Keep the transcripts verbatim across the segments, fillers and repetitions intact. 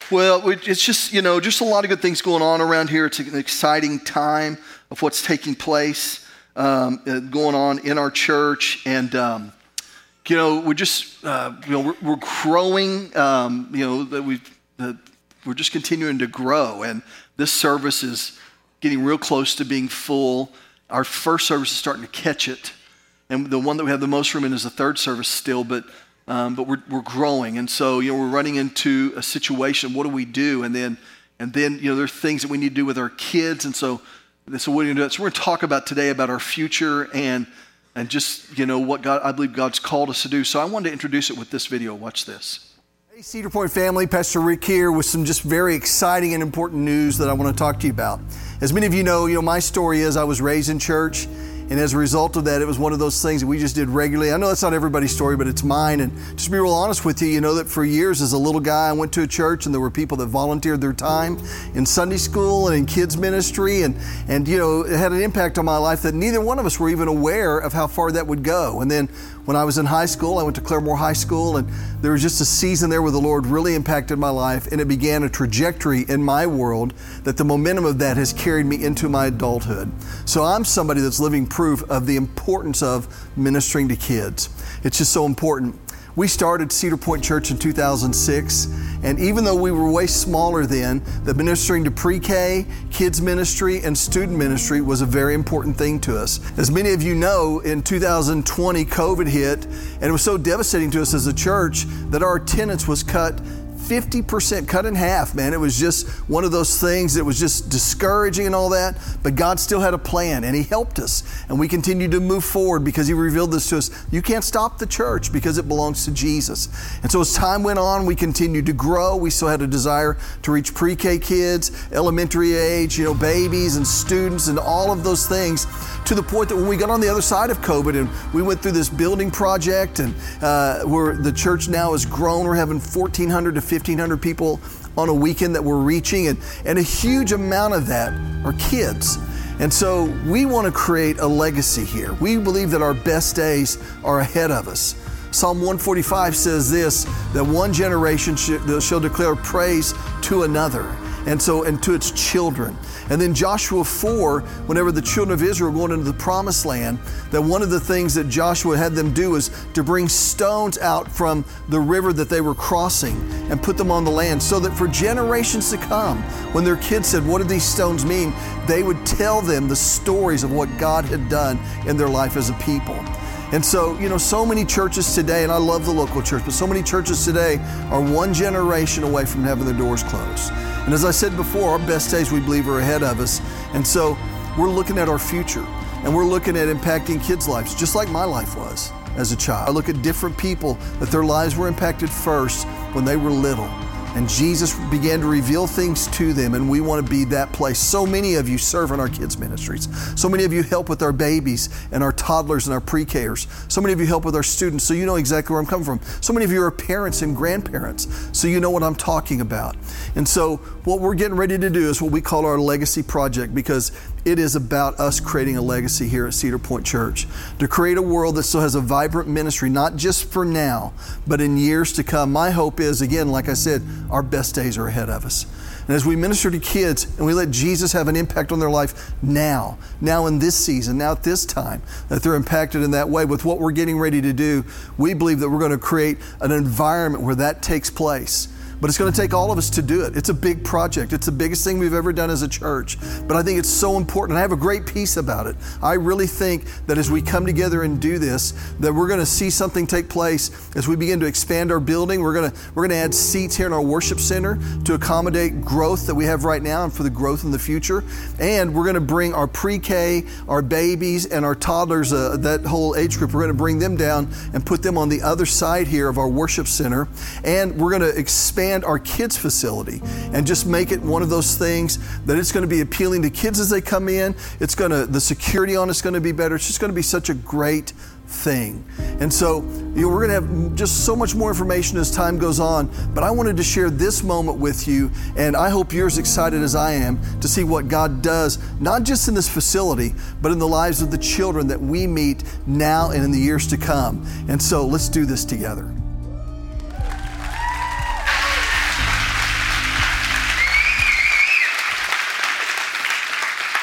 Well, we- it's just, you know, just a lot of good things going on around here. It's an exciting time of what's taking place, um, uh, going on in our church. And, um, you know, we're just, uh, you know, we're, we're growing, um, you know, that we've, uh, we're just continuing to grow. And this service is getting real close to being full. Our first service is starting to catch it. And the one that we have the most room in is the third service still, but Um, but we're we're growing, and so you know we're running into a situation. What do we do? And then and then you know there are things that we need to do with our kids, and so so what are we gonna do? So we're gonna talk about today about our future and and just you know what God I believe God's called us to do. So I wanted to introduce it with this video. Watch this. Hey, Cedar Point family, Pastor Rick here with some just very exciting and important news that I want to talk to you about. As many of you know, you know my story is I was raised in church. And as a result of that, it was one of those things that we just did regularly. I know that's not everybody's story, but it's mine. And just to be real honest with you, you know that for years as a little guy, I went to a church and there were people that volunteered their time in Sunday school and in kids ministry. And, and you know, it had an impact on my life that neither one of us were even aware of how far that would go. And then when I was in high school, I went to Claremore High School, and there was just a season there where the Lord really impacted my life, and it began a trajectory in my world that the momentum of that has carried me into my adulthood. So I'm somebody that's living proof of the importance of ministering to kids. It's just so important. We started Cedar Point Church in two thousand six, and even though we were way smaller then, the ministering to pre-K, kids ministry, and student ministry was a very important thing to us. As many of you know, in two thousand twenty, COVID hit, and it was so devastating to us as a church that our attendance was cut fifty percent, cut in half, man. It was just one of those things that was just discouraging and all that, but God still had a plan, and He helped us, and we continued to move forward because He revealed this to us. You can't stop the church because it belongs to Jesus. And so as time went on, we continued to grow. We still had a desire to reach pre-K kids, elementary age, you know, babies and students and all of those things, to the point that when we got on the other side of COVID and we went through this building project, and uh, where the church now has grown, we're having fourteen hundred to fifteen hundred people on a weekend that we're reaching, and, and a huge amount of that are kids. And so we want to create a legacy here. We believe that our best days are ahead of us. Psalm one forty-five says this, that one generation shall, shall declare praise to another, and so and to its children. And then Joshua four, whenever the children of Israel were going into the promised land, that one of the things that Joshua had them do is to bring stones out from the river that they were crossing and put them on the land, so that for generations to come, when their kids said, what do these stones mean? They would tell them the stories of what God had done in their life as a people. And so, you know, so many churches today, and I love the local church, but so many churches today are one generation away from having their doors closed. And as I said before, our best days, we believe, are ahead of us. And so we're looking at our future, and we're looking at impacting kids' lives, just like my life was as a child. I look at different people that their lives were impacted first when they were little. And Jesus began to reveal things to them, and we want to be that place. So many of you serve in our kids' ministries. So many of you help with our babies and our toddlers and our pre-Kers. So many of you help with our students, so you know exactly where I'm coming from. So many of you are parents and grandparents, so you know what I'm talking about. And so what we're getting ready to do is what we call our Legacy Project, because it is about us creating a legacy here at Cedar Point Church, to create a world that still has a vibrant ministry, not just for now, but in years to come. My hope is, again, like I said, our best days are ahead of us. And as we minister to kids and we let Jesus have an impact on their life now, now in this season, now at this time, that they're impacted in that way, with what we're getting ready to do, we believe that we're going to create an environment where that takes place. But it's going to take all of us to do it. It's a big project. It's the biggest thing we've ever done as a church. But I think it's so important. I have a great peace about it. I really think that as we come together and do this, that we're going to see something take place as we begin to expand our building. We're going to we're going to add seats here in our worship center to accommodate growth that we have right now and for the growth in the future. And we're going to bring our pre-K, our babies, and our toddlers, uh, that whole age group, we're going to bring them down and put them on the other side here of our worship center. And we're going to expand our kids facility and just make it one of those things that it's going to be appealing to kids as they come in. It's going to, the security on it's going to be better. It's just going to be such a great thing. And so, you know, we're going to have just so much more information as time goes on, but I wanted to share this moment with you, and I hope you're as excited as I am to see what God does, not just in this facility, but in the lives of the children that we meet now and in the years to come. And so let's do this together.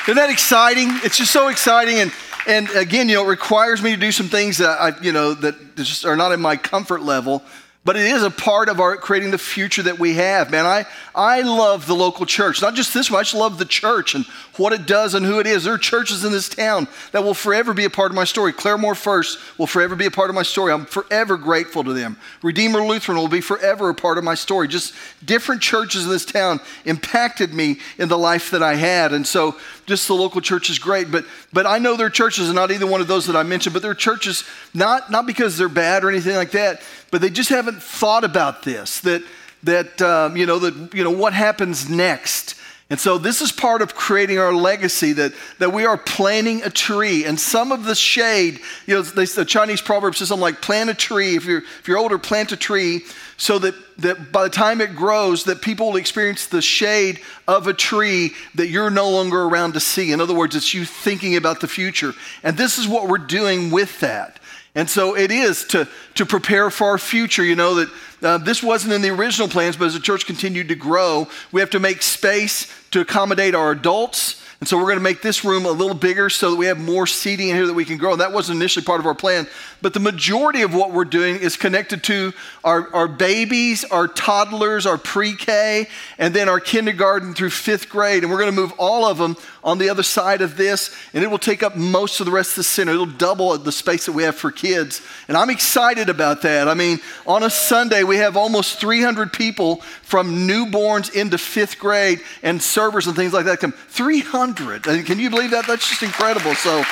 Isn't that exciting? It's just so exciting. And and again, you know, it requires me to do some things that I, you know, that just are not in my comfort level. But it is a part of our creating the future that we have, man. I, I love the local church. Not just this one, I just love the church and what it does and who it is. There are churches in this town that will forever be a part of my story. Claremore First will forever be a part of my story. I'm forever grateful to them. Redeemer Lutheran will be forever a part of my story. Just different churches in this town impacted me in the life that I had. And so just the local church is great. But but I know there are churches, and not either one of those that I mentioned, but there are churches, not, not because they're bad or anything like that, but they just haven't thought about this, that, that um, you know, that, you know, what happens next. And so this is part of creating our legacy, that, that we are planting a tree. And some of the shade, you know, they, the Chinese proverb says something like, plant a tree. If you're, if you're older, plant a tree so that, that by the time it grows, that people will experience the shade of a tree that you're no longer around to see. In other words, it's you thinking about the future. And this is what we're doing with that. And so it is to, to prepare for our future. You know, that uh, this wasn't in the original plans, but as the church continued to grow, we have to make space to accommodate our adults. And so we're going to make this room a little bigger so that we have more seating in here that we can grow. And that wasn't initially part of our plan. But the majority of what we're doing is connected to our, our babies, our toddlers, our pre-K, and then our kindergarten through fifth grade. And we're going to move all of them on the other side of this, and it will take up most of the rest of the center. It'll double the space that we have for kids. And I'm excited about that. I mean, on a Sunday, we have almost three hundred people from newborns into fifth grade and servers and things like that come. three hundred. I mean, can you believe that? That's just incredible. So,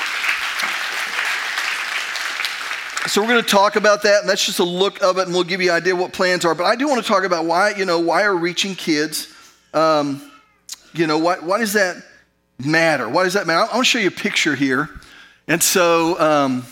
so we're going to talk about that, and that's just a look of it, and we'll give you an idea what plans are. But I do want to talk about why, you know, why are reaching kids, um, you know, why, why does that matter? Why does that matter? I want to show you a picture here. And so um,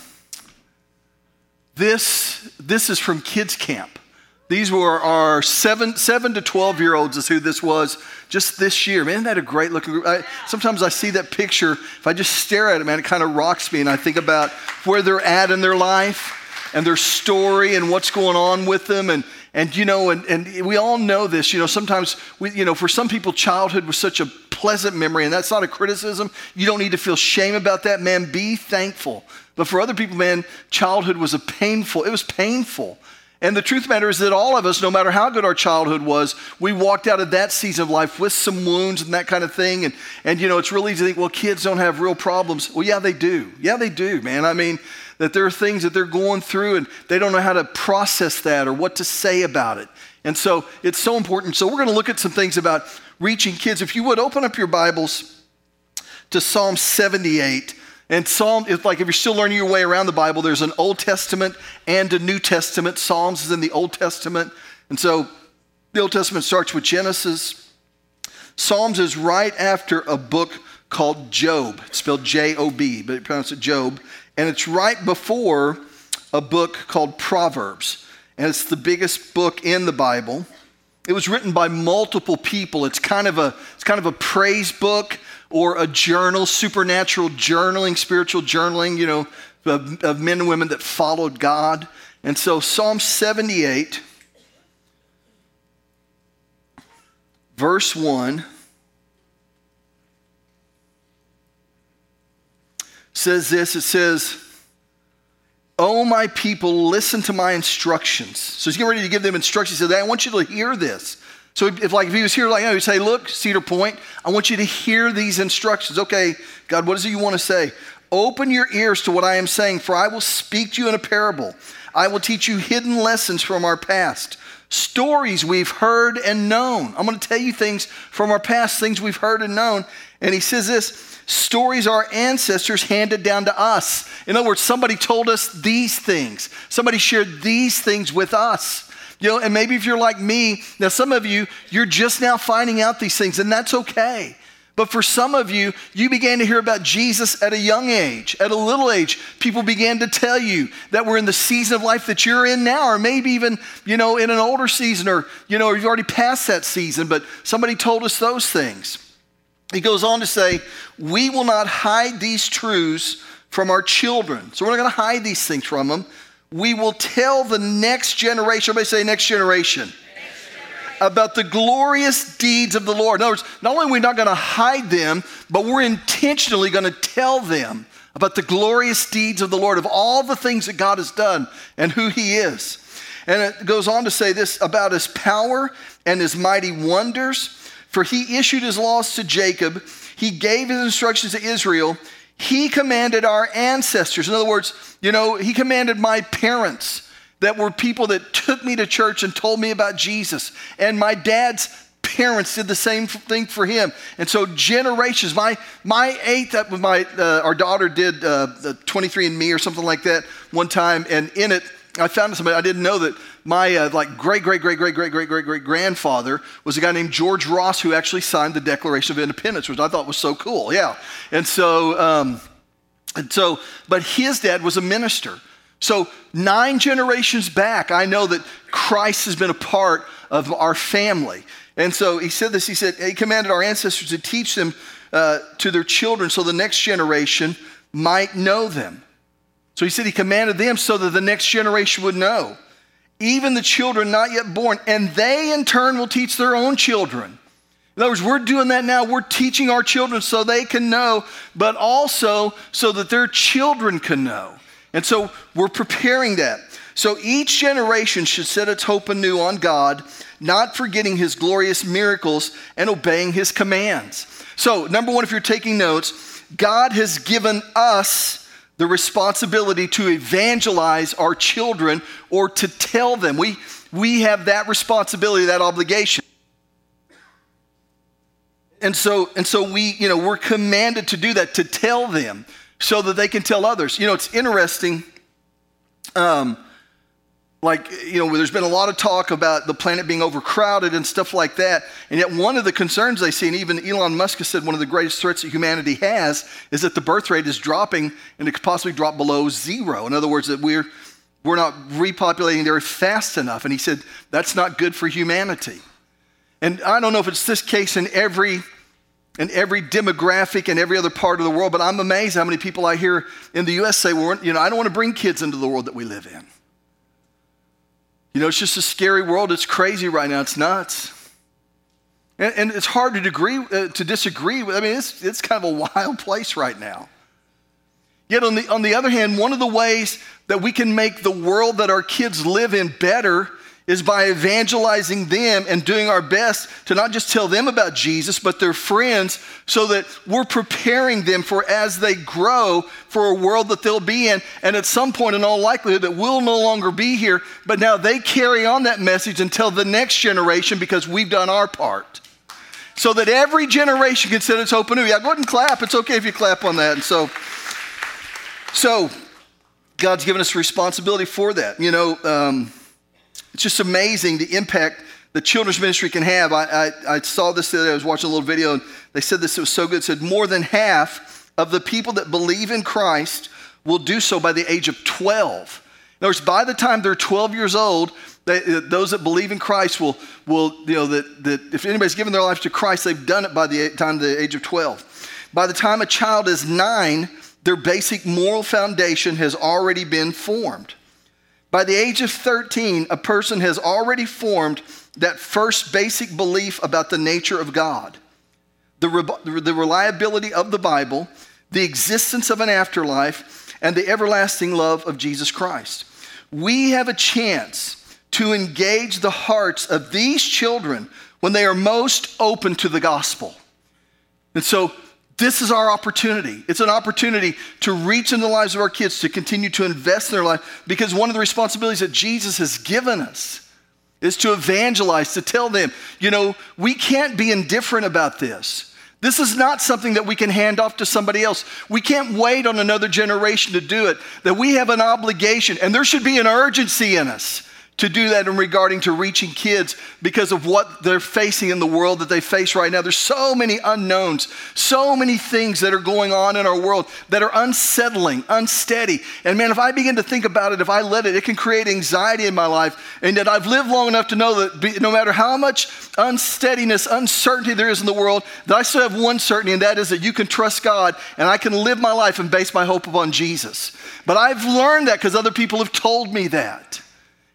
this this is from Kids Camp. These were our seven, seven to twelve-year-olds is who this was just this year. Man, isn't that a great looking group? I, sometimes I see that picture. If I just stare at it, man, it kind of rocks me. And I think about where they're at in their life and their story and what's going on with them. And, and you know, and, and we all know this. You know, sometimes, we, you know, for some people, childhood was such a pleasant memory. And that's not a criticism. You don't need to feel shame about that, man. Be thankful. But for other people, man, childhood was a painful, it was painful. And the truth of the matter is that all of us, no matter how good our childhood was, we walked out of that season of life with some wounds and that kind of thing. And, and you know, it's really easy to think, well, kids don't have real problems. Well, yeah, they do. Yeah, they do, man. I mean, that there are things that they're going through and they don't know how to process that or what to say about it. And so it's so important. So we're going to look at some things about reaching kids. If you would, open up your Bibles to Psalm seventy-eight. And Psalm, it's like if you're still learning your way around the Bible, there's an Old Testament and a New Testament. Psalms is in the Old Testament. And so the Old Testament starts with Genesis. Psalms is right after a book called Job. It's spelled J O B, but you pronounce it Job. And it's right before a book called Proverbs. And it's the biggest book in the Bible. It was written by multiple people. It's kind of a, it's kind of a praise book, or a journal, supernatural journaling, spiritual journaling, you know, of, of men and women that followed God. And so Psalm seventy-eight, verse one, says this, it says, "Oh, my people, listen to my instructions." So he's getting ready to give them instructions. He said, I want you to hear this. So if like if he was here, like, you know, he'd say, look, Cedar Point, I want you to hear these instructions. Okay, God, what is it you want to say? Open your ears to what I am saying, for I will speak to you in a parable. I will teach you hidden lessons from our past, stories we've heard and known. I'm going to tell you things from our past, things we've heard and known. And he says this, stories our ancestors handed down to us. In other words, somebody told us these things. Somebody shared these things with us. You know, and maybe if you're like me, now some of you, you're just now finding out these things, and that's okay. But for some of you, you began to hear about Jesus at a young age, at a little age. People began to tell you that we're in the season of life that you're in now, or maybe even, you know, in an older season, or, you know, you've already passed that season, but somebody told us those things. He goes on to say, we will not hide these truths from our children. So we're not going to hide these things from them. We will tell the next generation. Everybody say next generation. Next generation. about the glorious deeds of the Lord. In other words, not only are we not going to hide them, but we're intentionally going to tell them about the glorious deeds of the Lord, of all the things that God has done and who he is. And it goes on to say this about his power and his mighty wonders. For he issued his laws to Jacob. He gave his instructions to Israel. He commanded our ancestors. In other words, you know, he commanded my parents that were people that took me to church and told me about Jesus. And my dad's parents did the same thing for him. And so generations, my my eighth, my uh, our daughter did uh, the twenty-three and me or something like that one time. And in it, I found somebody, I didn't know that my uh, like great, great, great, great, great, great, great, great grandfather was a guy named George Ross who actually signed the Declaration of Independence, which I thought was so cool. Yeah. And so, um, and so, but his dad was a minister. So nine generations back, I know that Christ has been a part of our family. And so he said this, he said, he commanded our ancestors to teach them uh, to their children so the next generation might know them. So he said he commanded them so that the next generation would know. Even the children not yet born, and they in turn will teach their own children. In other words, we're doing that now. We're teaching our children so they can know, but also so that their children can know. And so we're preparing that. So each generation should set its hope anew on God, not forgetting his glorious miracles and obeying his commands. So number one, if you're taking notes, God has given us the responsibility to evangelize our children or to tell them. We, we have that responsibility, that obligation. And so, and so we, you know, we're commanded to do that, to tell them so that they can tell others. You know, it's interesting, um, like, you know, there's been a lot of talk about the planet being overcrowded and stuff like that. And yet one of the concerns they see, and even Elon Musk has said one of the greatest threats that humanity has, is that the birth rate is dropping and it could possibly drop below zero. In other words, that we're, we're not repopulating the earth fast enough. And he said, that's not good for humanity. And I don't know if it's this case in every in every demographic and every other part of the world, but I'm amazed how many people I hear in the U S say, well, you know, I don't want to bring kids into the world that we live in. You know, it's just a scary world. It's crazy right now. It's nuts. And, and it's hard to agree, uh, to disagree with. I mean, it's, it's kind of a wild place right now. Yet on the, on the other hand, one of the ways that we can make the world that our kids live in better is by evangelizing them and doing our best to not just tell them about Jesus, but their friends, so that we're preparing them for as they grow for a world that they'll be in. And at some point, in all likelihood, that we'll no longer be here, but now they carry on that message and tell the next generation because we've done our part. So that every generation can set its hope anew. Yeah, go ahead and clap. It's okay if you clap on that. And so, so God's given us responsibility for that. You know, um, it's just amazing the impact the children's ministry can have. I, I, I saw this today. I was watching a little video, and they said this. It was so good. It said more than half of the people that believe in Christ will do so by the age of twelve. In other words, by the time they're twelve years old, they, those that believe in Christ will, will you know, that, that if anybody's given their life to Christ, they've done it by the time of the age of twelve. By the time a child is nine, their basic moral foundation has already been formed. By the age of thirteen, a person has already formed that first basic belief about the nature of God, the, re- the reliability of the Bible, the existence of an afterlife, and the everlasting love of Jesus Christ. We have a chance to engage the hearts of these children when they are most open to the gospel. And so this is our opportunity. It's an opportunity to reach in the lives of our kids, to continue to invest in their life, because one of the responsibilities that Jesus has given us is to evangelize, to tell them, you know, we can't be indifferent about this. This is not something that we can hand off to somebody else. We can't wait on another generation to do it, that we have an obligation, and there should be an urgency in us to do that in regarding to reaching kids because of what they're facing in the world that they face right now. There's so many unknowns, so many things that are going on in our world that are unsettling, unsteady. And man, if I begin to think about it, if I let it, it can create anxiety in my life. And that I've lived long enough to know that no matter how much unsteadiness, uncertainty there is in the world, that I still have one certainty, and that is that you can trust God and I can live my life and base my hope upon Jesus. But I've learned that because other people have told me that.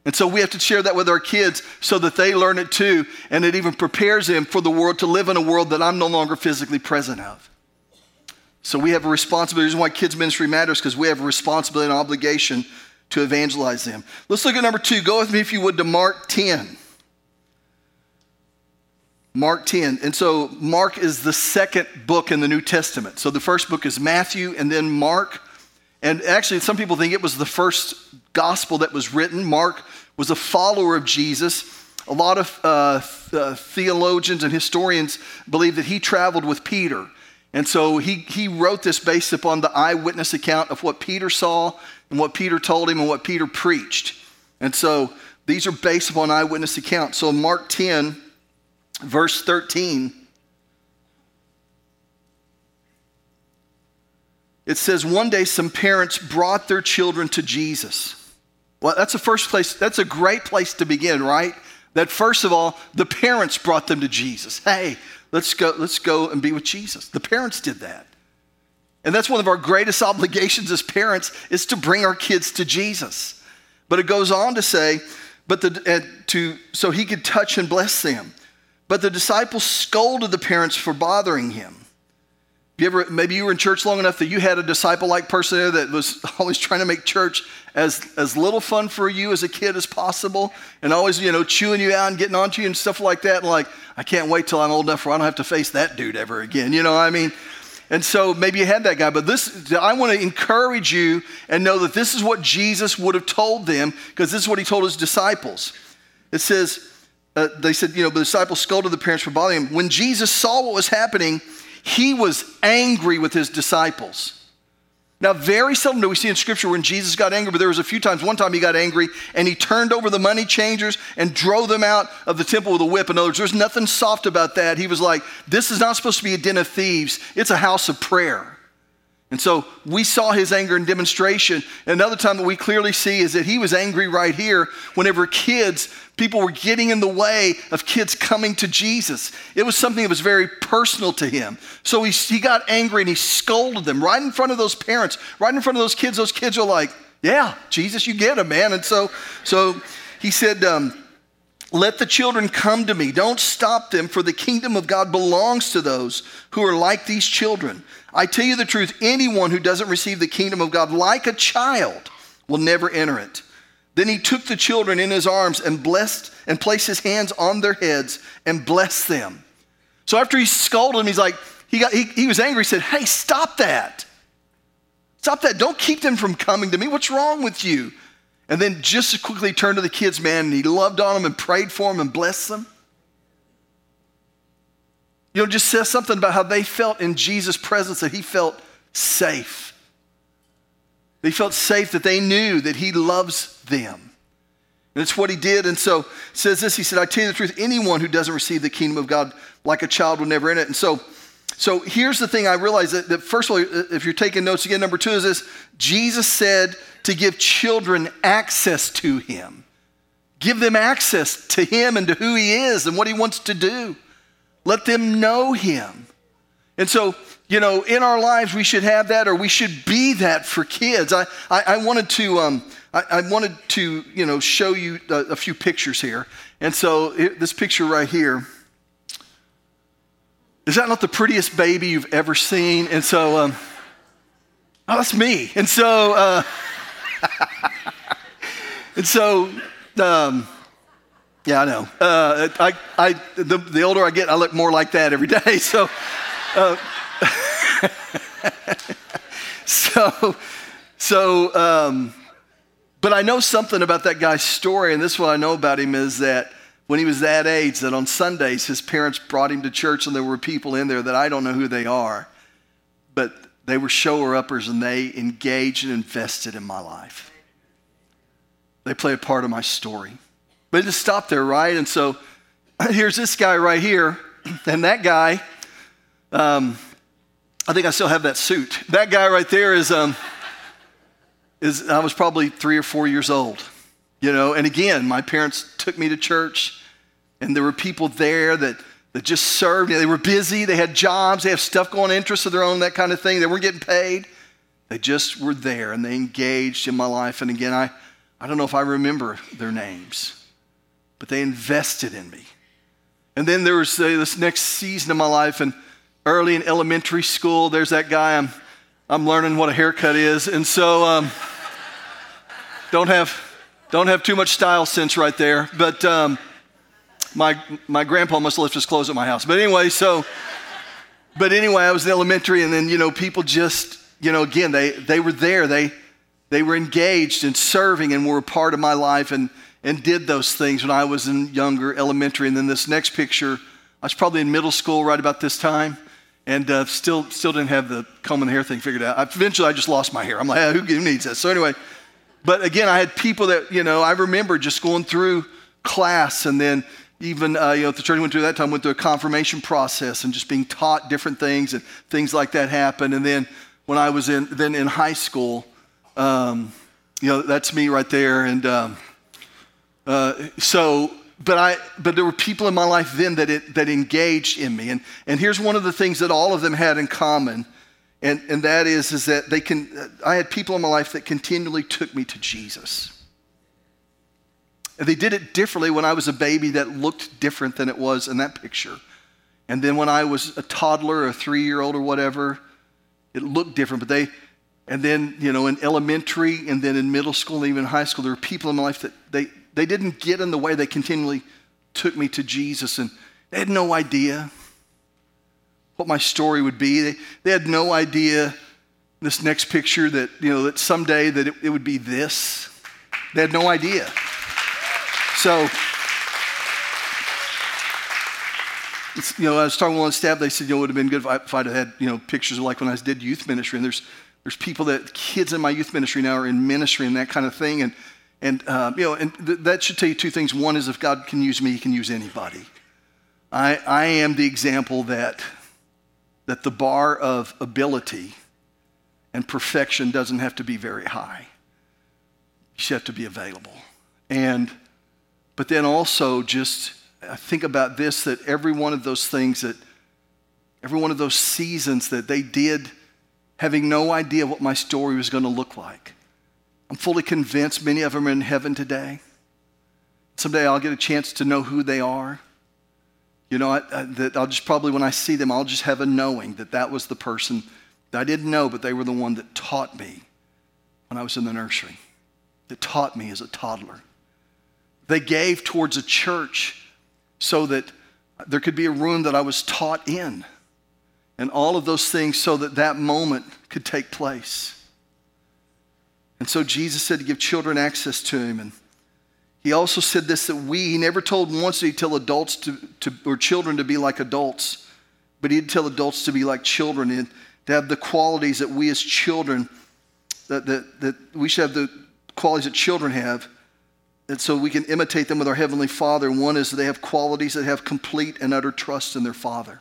And so we have to share that with our kids so that they learn it too, and it even prepares them for the world, to live in a world that I'm no longer physically present of. So we have a responsibility. The reason why kids ministry matters, because we have a responsibility and obligation to evangelize them. Let's look at number two. Go with me, if you would, to Mark ten. Mark ten. And so Mark is the second book in the New Testament. So the first book is Matthew and then Mark. And actually, some people think it was the first gospel that was written. Mark was a follower of Jesus. A lot of uh, uh, theologians and historians believe that he traveled with Peter. And so he, he wrote this based upon the eyewitness account of what Peter saw and what Peter told him and what Peter preached. And so these are based upon eyewitness accounts. So Mark ten, verse thirteen, it says, one day some parents brought their children to Jesus. Well, that's the first place, that's a great place to begin, right? That first of all, the parents brought them to Jesus. Hey, let's go, let's go and be with Jesus. The parents did that. And that's one of our greatest obligations as parents, is to bring our kids to Jesus. But it goes on to say, but the, and to so he could touch and bless them. But the disciples scolded the parents for bothering him. You ever, maybe you were in church long enough that you had a disciple-like person there that was always trying to make church as, as little fun for you as a kid as possible, and always, you know, chewing you out and getting onto you and stuff like that. And like, I can't wait till I'm old enough where I don't have to face that dude ever again. You know what I mean? And so maybe you had that guy, but this, I want to encourage you and know that this is what Jesus would have told them, because this is what he told his disciples. It says, uh, they said, you know, the disciples scolded the parents for bothering him. When Jesus saw what was happening, he was angry with his disciples. Now, very seldom do we see in Scripture when Jesus got angry, but there was a few times. One time he got angry and he turned over the money changers and drove them out of the temple with a whip. In other words, there's nothing soft about that. He was like, this is not supposed to be a den of thieves. It's a house of prayer. And so we saw his anger in demonstration. Another time that we clearly see is that he was angry right here whenever kids, people were getting in the way of kids coming to Jesus. It was something that was very personal to him. So he, he got angry and he scolded them right in front of those parents, right in front of those kids. Those kids are like, yeah, Jesus, you get him, man. And so, so he said, um, let the children come to me. Don't stop them, for the kingdom of God belongs to those who are like these children. I tell you the truth, anyone who doesn't receive the kingdom of God like a child will never enter it. Then he took the children in his arms and blessed and placed his hands on their heads and blessed them. So after he scolded them, he's like, he got he, he was angry. He said, hey, stop that. Stop that. Don't keep them from coming to me. What's wrong with you? And then just as quickly turned to the kids, man, and he loved on them and prayed for them and blessed them. You know, just says something about how they felt in Jesus' presence, that he felt safe. They felt safe, that they knew that he loves them. And it's what he did. And so it says this, he said, I tell you the truth, anyone who doesn't receive the kingdom of God like a child will never enter it. And so, so here's the thing I realized, that, that first of all, if you're taking notes again, number two is this, Jesus said to give children access to him. Give them access to him and to who he is and what he wants to do. Let them know him. And so, you know, in our lives, we should have that, or we should be that for kids. I, I, I wanted to, um, I, I wanted to, you know, show you a, a few pictures here. And so it, this picture right here, is that not the prettiest baby you've ever seen? And so, um, oh, that's me. And so, uh, and so, um, yeah, I know. Uh, I, I, the, the older I get, I look more like that every day. So, uh, so, so, um, but I know something about that guy's story, and this is what I know about him is that when he was that age, that on Sundays his parents brought him to church, and there were people in there that I don't know who they are, but they were shower-uppers, and they engaged and invested in my life. They play a part of my story. But it just stopped there, right? And so here's this guy right here, and that guy, um, I think I still have that suit. That guy right there is, um, is I was probably three or four years old, you know. And again, my parents took me to church, and there were people there that, that just served. They were busy. They had jobs. They have stuff going, interests of their own, that kind of thing. They weren't getting paid. They just were there, and they engaged in my life. And again, I, I don't know if I remember their names, but they invested in me. And then there was uh, this next season of my life, and early in elementary school, there's that guy, I'm, I'm learning what a haircut is, and so um, don't have don't have too much style sense right there, but um, my my grandpa must have left his clothes at my house. But anyway, so, but anyway, I was in elementary, and then, you know, people just, you know, again, they, they were there, they they were engaged in serving and were a part of my life, and and did those things when I was in younger elementary. And then this next picture, I was probably in middle school right about this time, and uh, still still didn't have the comb and hair thing figured out. I, eventually, I just lost my hair. I'm like, hey, who, who needs this? So anyway, but again, I had people that, you know, I remember just going through class, and then even, uh, you know, at the church I went through that time, went through a confirmation process and just being taught different things, and things like that happened. And then when I was in, then in high school, um, you know, that's me right there. And um, uh, so, but I, but there were people in my life then that it, that engaged in me. And and here's one of the things that all of them had in common, and and that is is that they can. I had people in my life that continually took me to Jesus. And they did it differently when I was a baby that looked different than it was in that picture. And then when I was a toddler or a three-year-old or whatever, it looked different. But they, and then, you know, in elementary and then in middle school and even high school, there were people in my life that they, they didn't get in the way. They continually took me to Jesus, and they had no idea what my story would be. They, they had no idea this next picture that, you know, that someday that it, it would be this. They had no idea. So, it's, you know, I was talking with one staff. They said, you know, it would have been good if, I, if I'd have had, you know, pictures of like when I did youth ministry. And there's there's people that kids in my youth ministry now are in ministry and that kind of thing. And and uh, you know, and th- that should tell you two things. One is if God can use me, He can use anybody. I I am the example that that the bar of ability and perfection doesn't have to be very high. You should have to be available. And But then also just, I think about this, that every one of those things that, every one of those seasons that they did, having no idea what my story was going to look like. I'm fully convinced many of them are in heaven today. Someday I'll get a chance to know who they are. You know, I, I, that I'll just probably, when I see them, I'll just have a knowing that that was the person that I didn't know, but they were the one that taught me when I was in the nursery, that taught me as a toddler. They gave towards a church so that there could be a room that I was taught in, and all of those things so that that moment could take place. And so Jesus said to give children access to Him. And He also said this, that we, He never told once that He'd tell adults to, to, or children to be like adults, but He'd tell adults to be like children, and to have the qualities that we as children, that, that, that we should have the qualities that children have. And so we can imitate them with our Heavenly Father. And one is that they have qualities that have complete and utter trust in their Father.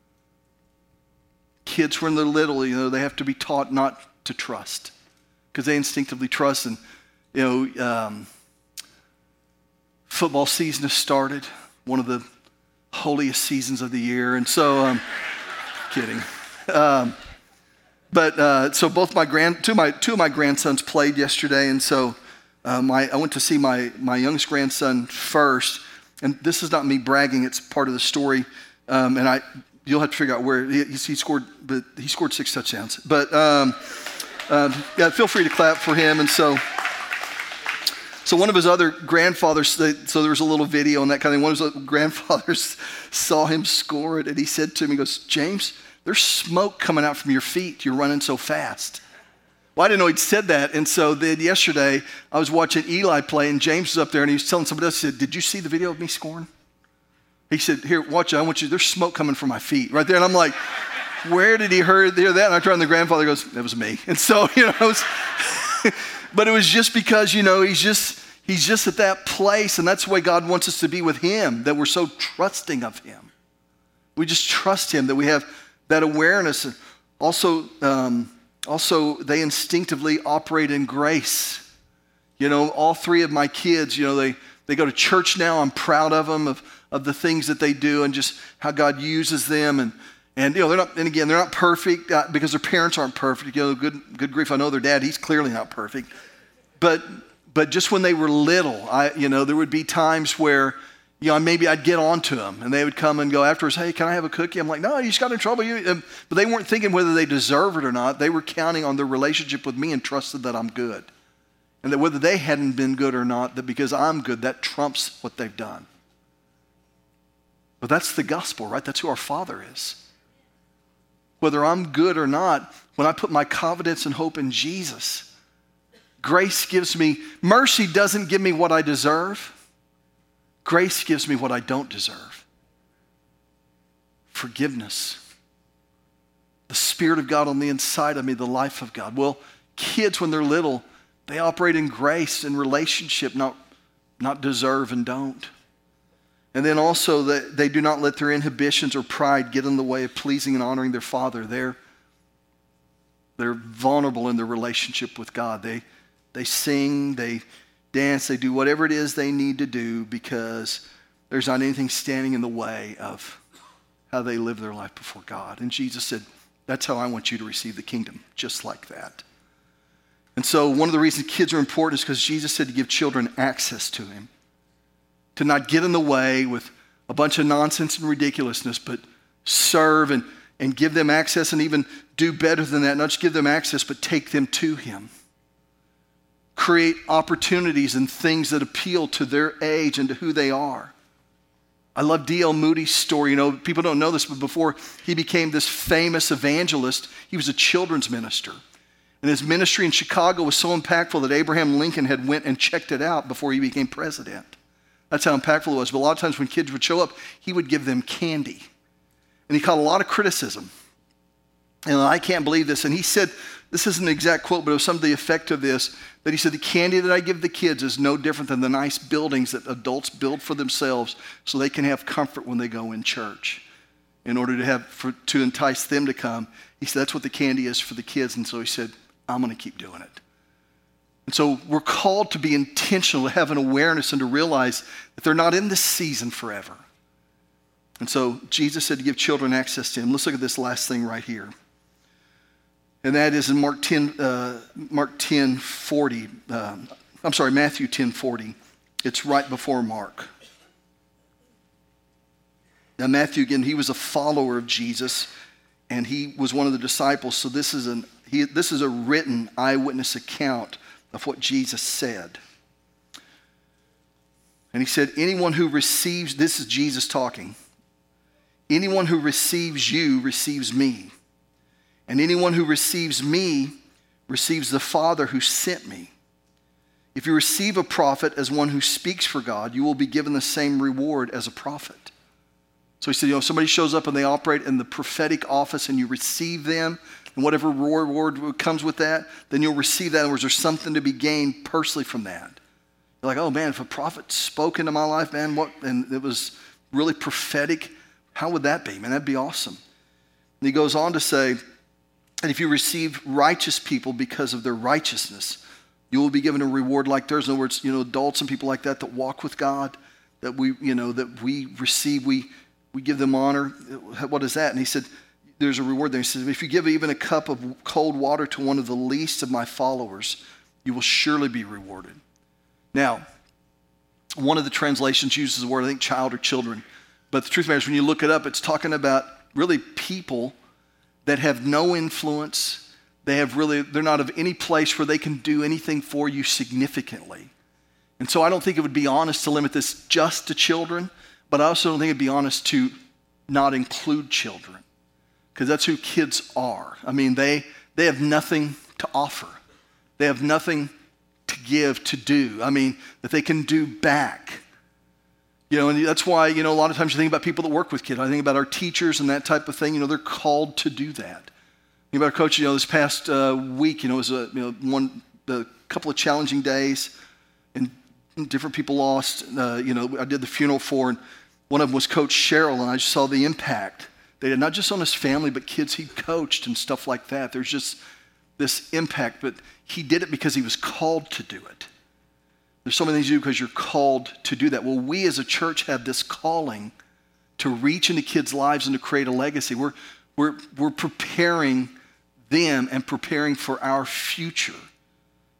Kids, when they're little, you know, they have to be taught not to trust, because they instinctively trust. And, you know, um, football season has started, one of the holiest seasons of the year. And so, um, kidding. Um, but uh, so both my grand, two of my two of my grandsons played yesterday, and so. Uh, my, I went to see my, my youngest grandson first, and this is not me bragging, it's part of the story, um, and I you'll have to figure out where, he, he scored, but he scored six touchdowns, but um, uh, yeah, feel free to clap for him. And so so one of his other grandfathers, so there was a little video and that kind of thing, one of his grandfathers saw him score it, and he said to him, he goes, James, there's smoke coming out from your feet, you're running so fast. Well, I didn't know he'd said that, and so then yesterday I was watching Eli play, and James was up there, and he was telling somebody else, he said, did you see the video of me scoring? He said, here, watch it, I want you, there's smoke coming from my feet right there. And I'm like, where did he hear, hear that? And I turned, and the grandfather goes, that was me. And so, you know, it was, but it was just because, you know, he's just, he's just at that place, and that's the way God wants us to be with Him, that we're so trusting of Him. We just trust Him, that we have that awareness. And also, um, Also, they instinctively operate in grace. You know, all three of my kids, you know, they, they go to church now. I'm proud of them, of, of the things that they do and just how God uses them. And, and you know, they're not, and again, they're not perfect uh, because their parents aren't perfect. You know, good, good grief, I know their dad, he's clearly not perfect. But, but just when they were little, I, you know, there would be times where, you know, maybe I'd get on to them and they would come and go afterwards, hey, can I have a cookie? I'm like, no, you just got in trouble. You, but they weren't thinking whether they deserve it or not. They were counting on their relationship with me and trusted that I'm good. And that whether they hadn't been good or not, that because I'm good, that trumps what they've done. But that's the gospel, right? That's who our Father is. Whether I'm good or not, when I put my confidence and hope in Jesus, grace gives me, mercy doesn't give me what I deserve. Grace gives me what I don't deserve. Forgiveness. The Spirit of God on the inside of me, the life of God. Well, kids, when they're little, they operate in grace and relationship, not, not deserve and don't. And then also that they do not let their inhibitions or pride get in the way of pleasing and honoring their Father. They're, they're vulnerable in their relationship with God. They, they sing, they dance, they do whatever it is they need to do because there's not anything standing in the way of how they live their life before God. And Jesus said, that's how I want you to receive the kingdom, just like that. And so one of the reasons kids are important is because Jesus said to give children access to him, to not get in the way with a bunch of nonsense and ridiculousness, but serve and, and give them access and even do better than that, not just give them access, but take them to him. Create opportunities and things that appeal to their age and to who they are. I love D L Moody's story. You know, people don't know this, but before he became this famous evangelist, he was a children's minister. And his ministry in Chicago was so impactful that Abraham Lincoln had went and checked it out before he became president. That's how impactful it was. But a lot of times when kids would show up, he would give them candy. And he caught a lot of criticism. And I can't believe this. And he said, this isn't an exact quote, but it was some of the effect of this, that he said, the candy that I give the kids is no different than the nice buildings that adults build for themselves so they can have comfort when they go in church in order to have, for, to entice them to come. He said, that's what the candy is for the kids. And so he said, I'm going to keep doing it. And so we're called to be intentional, to have an awareness and to realize that they're not in this season forever. And so Jesus said to give children access to him. Let's look at this last thing right here. And that is in Mark ten, uh, Mark ten forty. Um, I'm sorry, Matthew ten forty. It's right before Mark. Now Matthew, again, he was a follower of Jesus, and he was one of the disciples. So this is an he, this is a written eyewitness account of what Jesus said. And he said, anyone who receives, this is Jesus talking, anyone who receives you receives me. And anyone who receives me receives the Father who sent me. If you receive a prophet as one who speaks for God, you will be given the same reward as a prophet. So he said, you know, if somebody shows up and they operate in the prophetic office and you receive them, and whatever reward comes with that, then you'll receive that. In other words, there's something to be gained personally from that. You're like, oh man, if a prophet spoke into my life, man, what, and it was really prophetic, how would that be? Man, that'd be awesome. And he goes on to say, and if you receive righteous people because of their righteousness, you will be given a reward like theirs. In other words, you know, adults and people like that that walk with God, that we, you know, that we receive, we we give them honor. What is that? And he said, there's a reward there. He says, if you give even a cup of cold water to one of the least of my followers, you will surely be rewarded. Now, one of the translations uses the word, I think, child or children. But the truth matters, when you look it up, it's talking about really people that have no influence. They have really, they're not of any place where they can do anything for you significantly. And so I don't think it would be honest to limit this just to children, but I also don't think it'd be honest to not include children, because that's who kids are. I mean, they they have nothing to offer. They have nothing to give, to do. I mean, that they can do back. You know, and that's why, you know, a lot of times you think about people that work with kids. I think about our teachers and that type of thing. You know, they're called to do that. Think about our coach, you know, this past uh, week, you know, it was a, you know, one, a couple of challenging days, and different people lost. Uh, you know, I did the funeral for, and one of them was Coach Cheryl, and I just saw the impact they did, not just on his family, but kids he coached and stuff like that. There's just this impact, but he did it because he was called to do it. There's so many things you do because you're called to do that. Well, we as a church have this calling to reach into kids' lives and to create a legacy. We're, we're, we're preparing them and preparing for our future.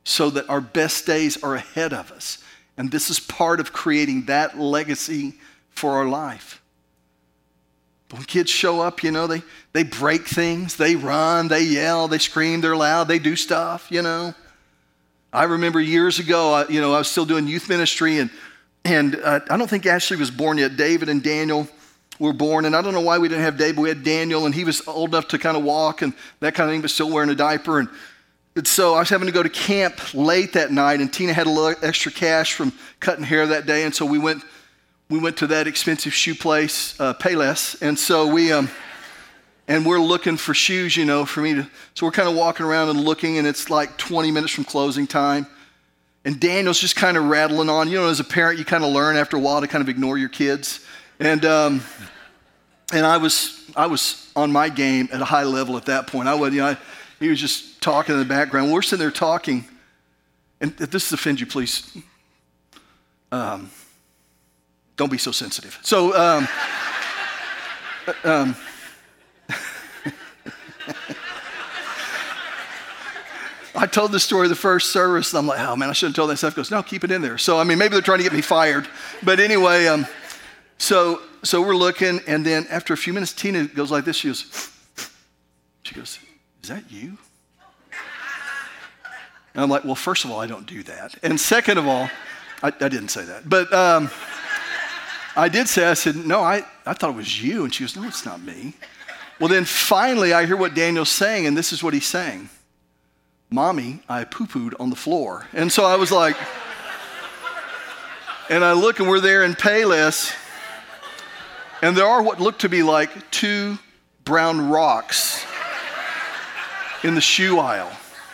so that our best days are ahead of us. And this is part of creating that legacy for our life. But when kids show up, you know, they, they break things, they run, they yell, they scream, they're loud, they do stuff, you know. I remember years ago, I, you know, I was still doing youth ministry, and, and uh, I don't think Ashley was born yet. David and Daniel were born, and I don't know why we didn't have David. We had Daniel, and he was old enough to kind of walk and that kind of thing, but still wearing a diaper. And, and so I was having to go to camp late that night, and Tina had a little extra cash from cutting hair that day, and so we went we went to that expensive shoe place, uh, Payless, and so we um, and we're looking for shoes, you know, for me to. So we're kind of walking around and looking, and it's like twenty minutes from closing time, and Daniel's just kind of rattling on. You know, as a parent, you kind of learn after a while to kind of ignore your kids. And um, and I was I was on my game at a high level at that point. I would, you know, I, he was just talking in the background. We're sitting there talking, and if this offends you, please, um, don't be so sensitive. So, um, um, I told the story the first service, and I'm like, oh man, I shouldn't have told that stuff. He goes, no, keep it in there. So I mean, maybe they're trying to get me fired, but anyway. Um, So so we're looking, and then after a few minutes, Tina goes like this. She goes, she goes, is that you? And I'm like, well, first of all, I don't do that. And second of all, I, I didn't say that. But um, I did say, I said, no, I, I thought it was you. And she goes, no, it's not me. Well, then finally, I hear what Daniel's saying, and this is what he's saying. Mommy, I poo-pooed on the floor. And so I was like, and I look, and we're there in Payless. And there are what look to be like two brown rocks in the shoe aisle.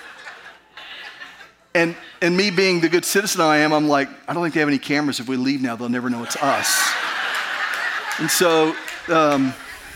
And and me being the good citizen I am, I'm like, I don't think they have any cameras. If we leave now, they'll never know it's us. And so, um,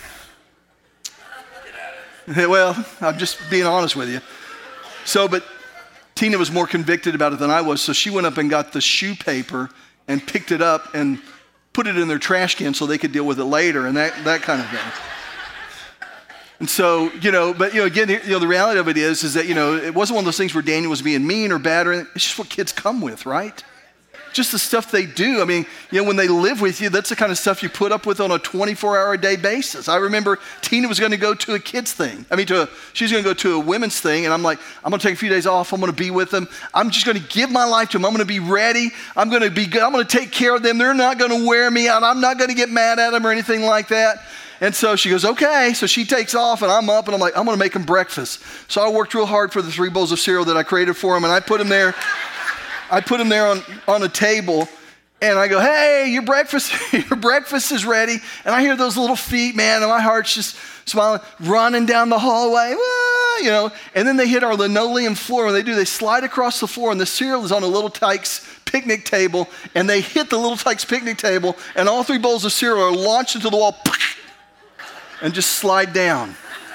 well, I'm just being honest with you. So, but Tina was more convicted about it than I was, so she went up and got the shoe paper and picked it up and put it in their trash can so they could deal with it later, and that, that kind of thing. And so, you know, but, you know, again, you know, the reality of it is, is that, you know, it wasn't one of those things where Daniel was being mean or bad or anything. It's just what kids come with, right? Just the stuff they do. I mean, you know, when they live with you, that's the kind of stuff you put up with on a twenty-four hour a day basis. I remember Tina was going to go to a kids thing. I mean, to a, she was going to go to a women's thing, and I'm like, I'm going to take a few days off. I'm going to be with them. I'm just going to give my life to them. I'm going to be ready. I'm going to be good. I'm going to take care of them. They're not going to wear me out. I'm not going to get mad at them or anything like that. And so she goes, okay. So she takes off, and I'm up, and I'm like, I'm going to make them breakfast. So I worked real hard for the three bowls of cereal that I created for them, and I put them there. I put them there on, on a table, and I go, hey, your breakfast, your breakfast is ready. And I hear those little feet, man, and my heart's just smiling, running down the hallway, ah, you know. And then they hit our linoleum floor. When they do, they slide across the floor, and the cereal is on a Little Tikes picnic table, and they hit the Little Tikes picnic table, and all three bowls of cereal are launched into the wall and just slide down.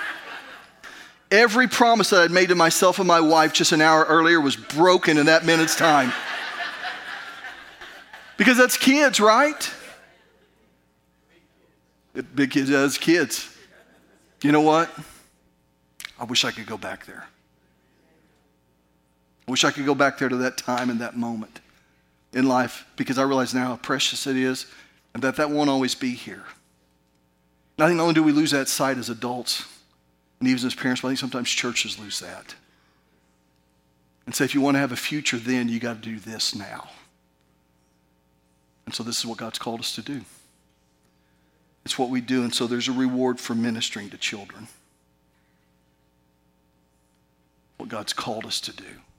Every promise that I'd made to myself and my wife just an hour earlier was broken in that minute's time. Because that's kids, right? Big kids, as kids. You know what? I wish I could go back there. I wish I could go back there to that time and that moment in life, because I realize now how precious it is and that that won't always be here. And I think not only do we lose that sight as adults, and even as parents, but I think sometimes churches lose that. And say, if you want to have a future, then you got to do this now. And so this is what God's called us to do. It's what we do, and so there's a reward for ministering to children. What God's called us to do.